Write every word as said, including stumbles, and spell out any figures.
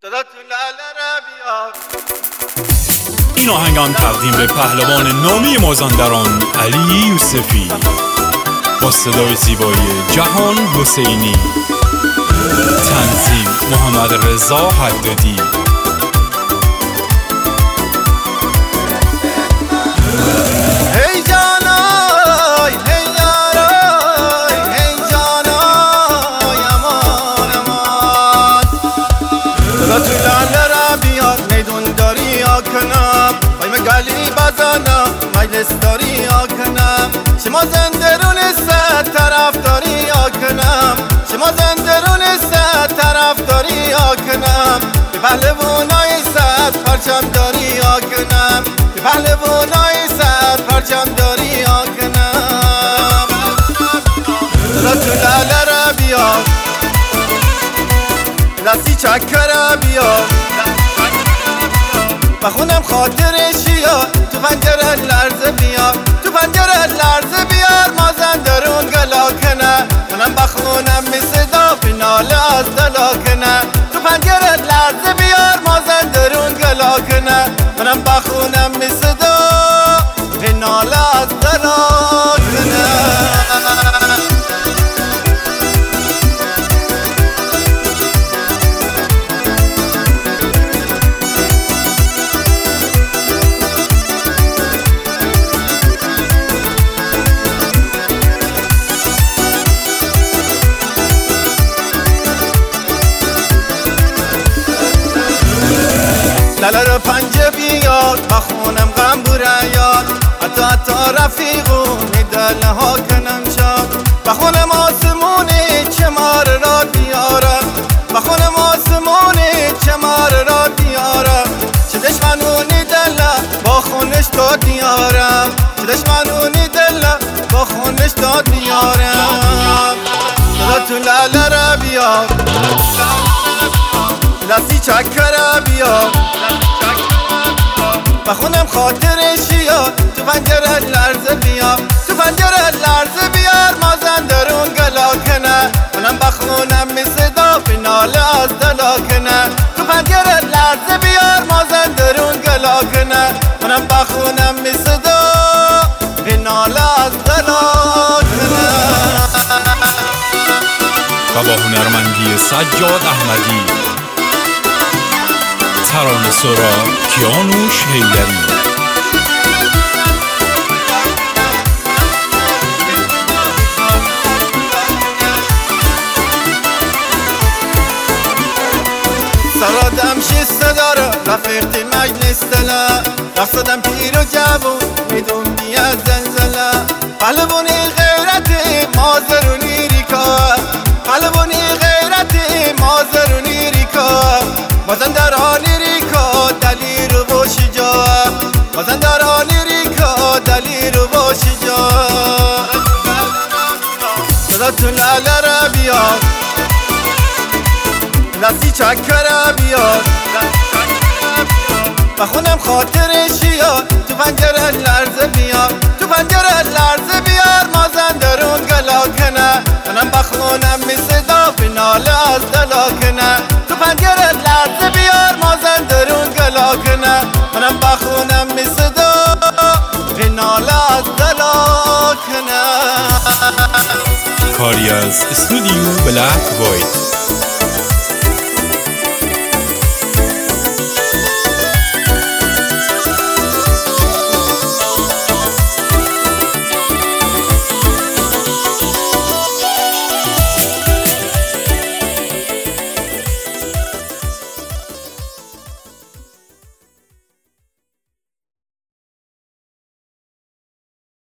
این آهنگم تقدیم به پهلوان نامی مازندران علی یوسفی با صدای زیبای جهان حسینی، تنظیم محمد رضا حدادی. هی جانای هی یارای هی جانای امان امان خدا تو لاله را بیار میدون داری آکنم بایم گلی بزنم مجلس داری آکنم شما زندرون صد طرف داری آکنم شما زندرون صد طرف داری آکنم به پهلوانای صد پرچم داری آکنم به پهلوانای صد پرچم داری آکنم خدا تو لاله را بیار لسی چکه را بیار بخونم خاطرشی ها تو پنجره لرزه بیار تو پنجره لرزه بیار مازندرون گلاکنه منم بخونم می صدا فیناله از دلاکنه تو پنجره لرزه بیار مازندرون گلاکنه منم بخونم می صدا فیناله از دلاکنه. لاله رو پنجه بیار بخونم غم بوریار حتی حتی رفیقونی دله ها کنم شاد بخونم آسمونی چمار را بیارم بخونم آسمونی چمار را بیارم چه دشمنونی دله با خونش داد بیارم چه دشمنونی دله با خونش داد بیارم خدا تو لاله را بیار لسی چکه را بیار بخونم خاطرشی ها تو پنجره لرزه بیار تو پنجره لرزه بیار مازندرون گلاکنه منم بخونم می صدا فیناله از دلاکنه تو پنجره لرزه بیار مازندرون گلاکنه منم بخونم می صدا فیناله از دلاکنه. و با هنرمندی سجاد احمدی، ترانه سرا کیانوش حیدری. سرادم شیسته داره رفیقی مجلس دله رفصدم پیر و جوون میدون بیا زلزله پهلوانی غیرتی مازرونی ریکا پهلوانی غیرتی مازرونی ریکا مازندرانی ریکا دلیر و شجاع مازندرانی ریکا دلیر و شجاع خدا تو لاله را بیار لسی چکه را بیار بخونم خاطرشی ها تو پنجره لرزه بیار تو پنجره لرزه بیار مازندرون گلاکنه منم بخونم می صدا فیناله از دلاکنه تو پنجره لرزه بیار مازندرون گلاکنه منم بخونم می صدا فیناله از دلاکنه. کاری از استودیو بلک واید.